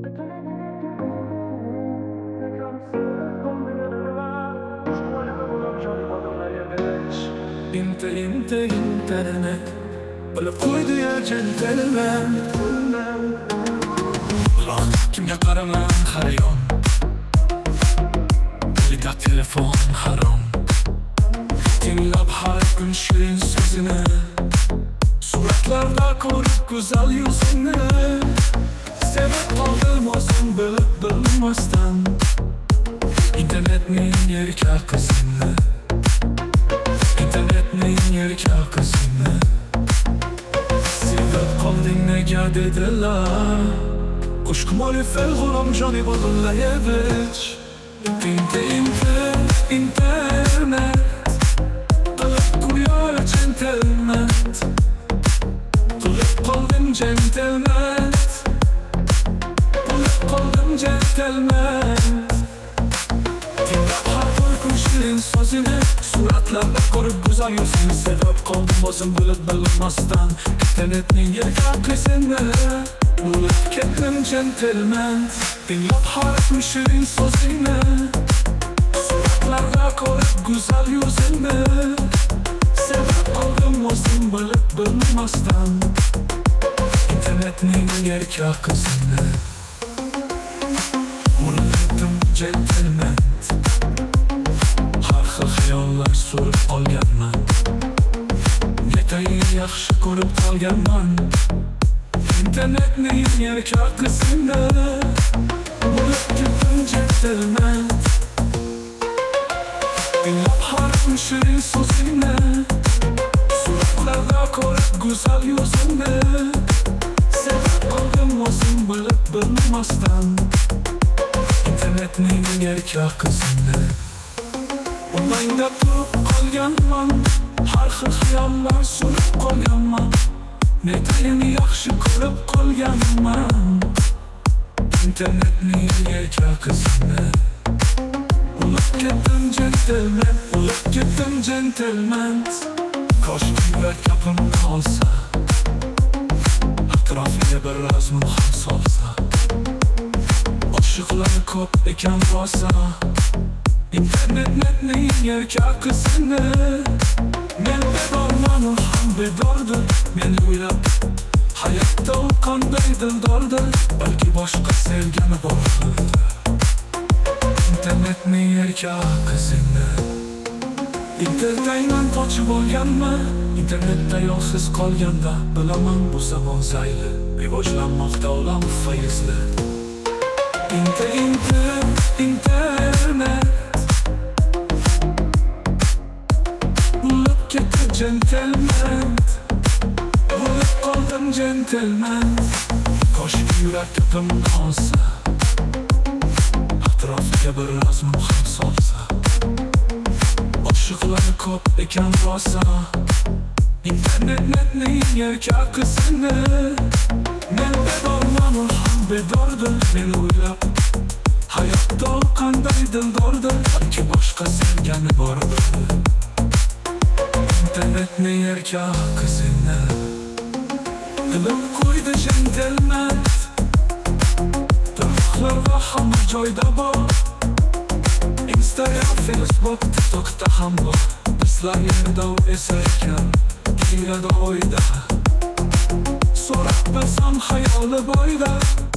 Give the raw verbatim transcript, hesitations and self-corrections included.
Inte, inte internet bilib qo'ydi ya jentelmen. Uloq kimga qaraman har yon, dilida telefon harom. Tinglab har kun shirin so'zini, suratlarda ko'rib go'zal yuzini. Sevib qoldim o'zim bilib bilmasdan internetning erkak qizini, internetning erkak qizini. Sevib qolding nega dedilar, Qo'shqimoli fel g'ulam joni Bodulayevich. Inte, inte, internet qilib qo'yar jentelmen, qilib qoldim jentelmen, qilib qoldim jentelmen. Tinglab har bir kun shirin so'zini, suratlarda ko'rib go'zal yuzini. Sevib qoldim o'zim bilib bilmasdan internetning erkak qizini. Bo'lib ketdim jentelmen, tinglab har kun shirin so'zini, suratlarda ko'rib go'zal yuzini. Sevib qoldim o'zim bilib bilmasdan internetning erkak qizini. Bo'ldim jentelmen, har xil xayollar surib olganman, netayin yaxshi ko'rib qolganman internetning erkak qizini. Bo'lib ketdim jentelmen, tinglab har kun shirin so'zini, suratlarda ko'rib go'zal yuzini. Sevib qoldim o'zim bilib bilmasdan internetning erkak qizini. Online'da turib qolganman, har xil xayollar surib qolganman, netayin yaxshi ko'rib qolganman internetning erkak qizini. Bo'lib ketdim jentelmen, bo'lib ketdim jentelmen. Koshki yurak gapimni olsa, atrofiga bir razmin ham solsa. Oshiqlari ko'p ekan rosa internetning erkak qizini. Men bedorman, u ham bedordir meni o'ylab. Hayotda u qanday dildordir, balki boshqa sevgani bordir internetning erkak qizini. Internetdan qochib olganman, internetda yo'qsiz qolganda bilaman bu zamon zayli, rivojlanmoqda olam fayzli. Inte, inte, internet bo'lib ketdi jentelmen, bo'lib qoldim jentelmen. Koshki yurak gapimni olsa, atrofiga bir razmin ham solsa. Oshiqlari ko'p ekan rosa internetning erkak qizini. Men bedorman, u ham bedordir meni o'ylab. Hayotda u qanday dildordir, balki boshqa sevgani bordir internetning erkak qizini. Bilib qo'ydi jentelmen, tarmoqlar va hamma joyda bor. Instagram, Facebook, TikTokda ham bor. Bizlar yerda, u esa ekan kuyada oyda. So'rab bilsam xayoli boyda,